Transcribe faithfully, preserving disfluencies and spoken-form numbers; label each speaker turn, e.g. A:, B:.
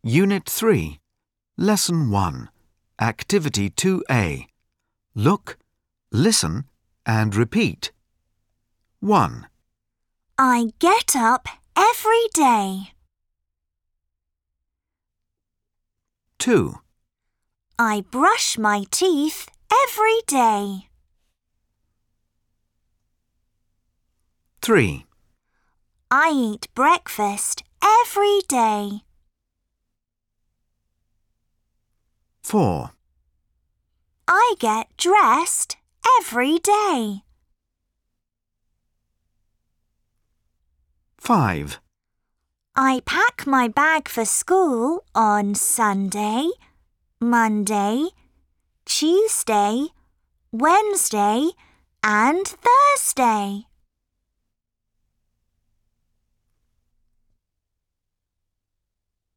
A: Unit three, Lesson one, Activity two A. Look, listen and repeat. one.
B: I get up every day.
A: two.
B: I brush my teeth every day.
A: three.
B: I eat breakfast every day.
A: four.
B: I get dressed every day.
A: five.
B: I pack my bag for school on Sunday, Monday, Tuesday, Wednesday, and Thursday.